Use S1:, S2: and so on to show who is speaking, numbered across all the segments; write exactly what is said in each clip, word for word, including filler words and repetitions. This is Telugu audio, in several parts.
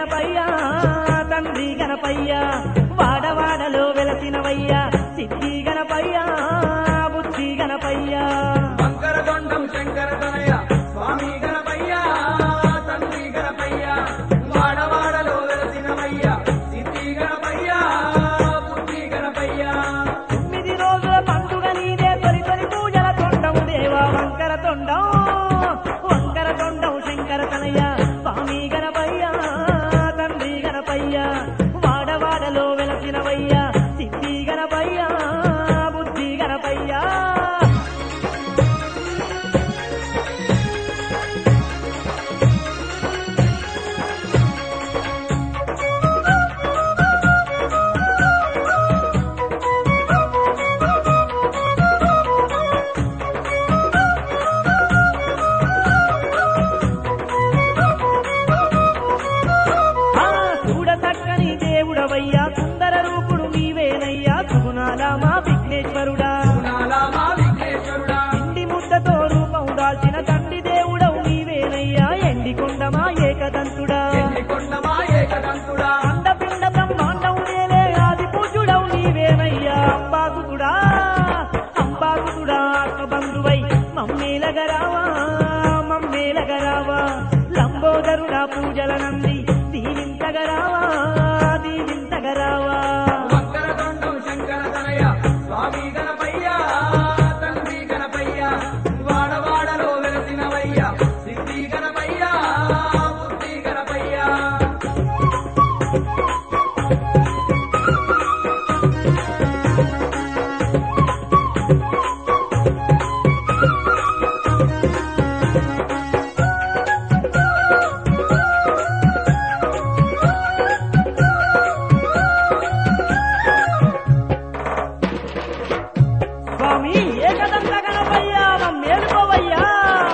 S1: గణపయ్యా తండ్రి గణపయ్యా వాడవాడలో వెలసినవయ్యా సిద్ధి గణపయ్యా బుద్ధి గణపయ్యా
S2: వంకరదొండం శంకర తనయ స్వామి గణపయ్యా తండ్రి గణపయ్యా వాడవాడలో వెలసినవయ్యా సిద్ధి గణపయ్యా బుద్ధి గణపయ్యా
S1: తొమ్మిది రోజుల పండుగ నీదే తొలి తొలి పూజల తొండం దేవా వంకర తొండం వంకర తొండం శంకర తనయ స్వామి గణపయ్యా తండ్రి గణపయ్యా వాడవాడలో వెలసినవయ్యా సిద్ధి గణపయ్యా బుద్ధి గణపయ్యా చూడచక్కని దేవుడవయ్యా సుందర రూపుడు నీవేనయ్యా సుగుణాల మా విఘ్నేశ్వరుడా
S2: నాలా మా విఘ్నేశ్వరుడా
S1: ఇండి ముద్దతో రూపం దాల్చిన తండ్రి దేవుడవు నీవేనయ్యా ఎండికొండ మా ఏకదంతుడా
S2: ఎన్నికొండ మా ఏకదంతుడా
S1: అండపిండ బ్రహ్మాండం నేలే ఆది పూజుడవు నీవేనయ్యా అంబాసుతుడా అంబాసుతుడా ఆత్మబంధువై మమ్మేలగరావా మమ్మేలగరావా లంబోదరుడా పూజల నంది దీవించగరావా దీవించగరావా
S2: వంకరదొండం శంకర తనయ స్వామి గణపయ్యా తండ్రి గణపయ్యా వాడవాడలో వెలసినవయ్యా సిద్ధి గణపయ్యా బుద్ధి గణపయ్యా
S1: స్వామి ఏకదంత గణపయ్యా మేలుకోవయ్యా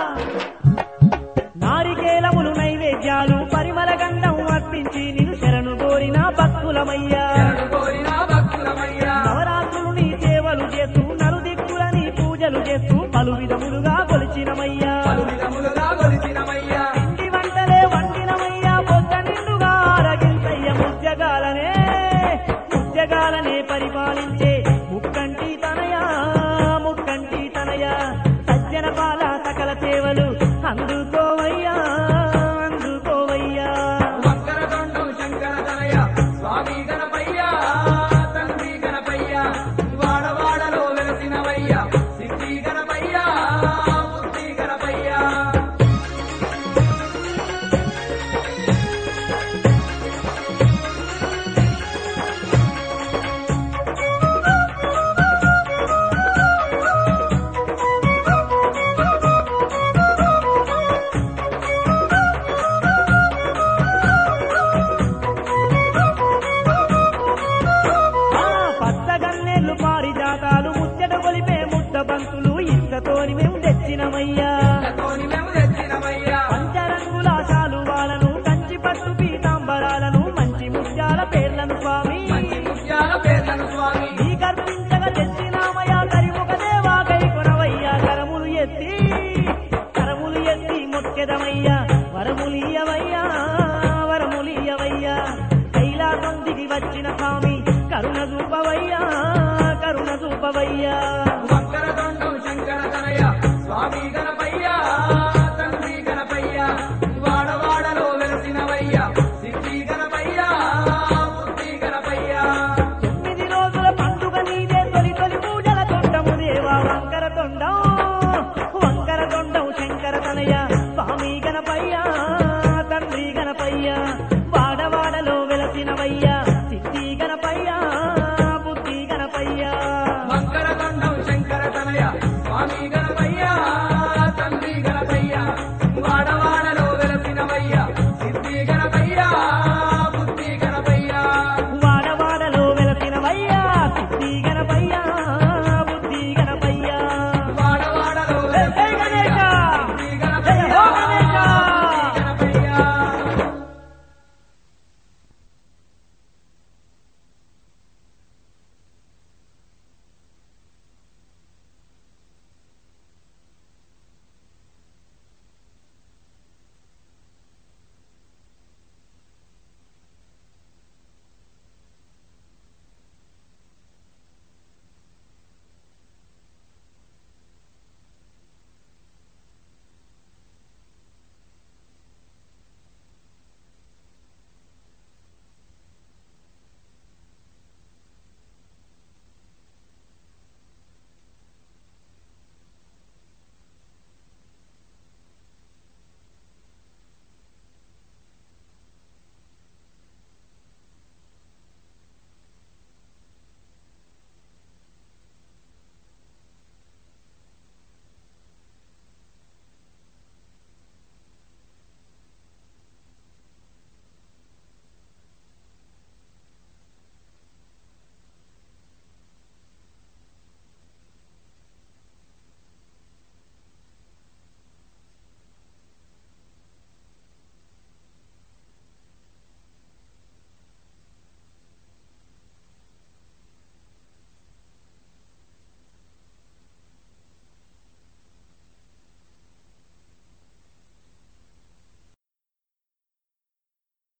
S1: నారికేలములు నైవేద్యాలు పరిమళ గంధం అర్పించి నిన్ను శరణు కోరిన భక్తులమయ్యా
S2: శరణు కోరిన భక్తులమయ్యా
S1: నవరాత్రులు నీ సేవలు చేస్తూ నలుదిక్కుల నీ పూజలు చేస్తూ పలు విధములుగా కొలిచినమయ్యా
S2: పలు విధములుగా కొలిచినమయ్యా
S1: ఇంటి వంటలే వండినమయ్యా పొద్ద నిండుగా ఆరగించయ్య ముత్యగాలనే ముత్యగాలనే పరిపాలించే ముక్కంటి తనయా ముక్కంటి తనయా సజ్జన పాల సకల సేవలు అందుకోవయ్యా అందుకోవయ్యా
S2: వంకరదొండం శంకర తనయ స్వామి గణపయ్యా తండ్రి గణపయ్యా వాడవాడలో వెలసినవయ్యా సిద్ధి గణపయ్యా బుద్ధి గణపయ్యా
S1: ఆ పచ్చగన్నేళ్లు పారిజాతాలు ముచ్చట కొలిపే ముద్ద బంతులు ఇసుకతోని మేము తెచ్చినమయ్యా
S2: తోని మేము తెచ్చినమయ్యా
S1: పంచరంగుల శాలువాలను కంచి పట్టు పీతాంబరాలను మంచి ముత్యాల పేర్లను స్వామి
S2: మంచి ముత్యాల పేర్లను స్వామి
S1: నీ కర్పించగా తెచ్చినామయ్యా కరిముఖ దేవా కై కొనవయ్యా కరములు ఎత్తి కరములు ఎత్తి మొక్కెదమయ్యా వరములియవయ్యా వరములియవయ్యా కైలాసం దిగి వచ్చిన స్వామి కరుణ చూపవయ్యా కరుణ చూపవయ్యా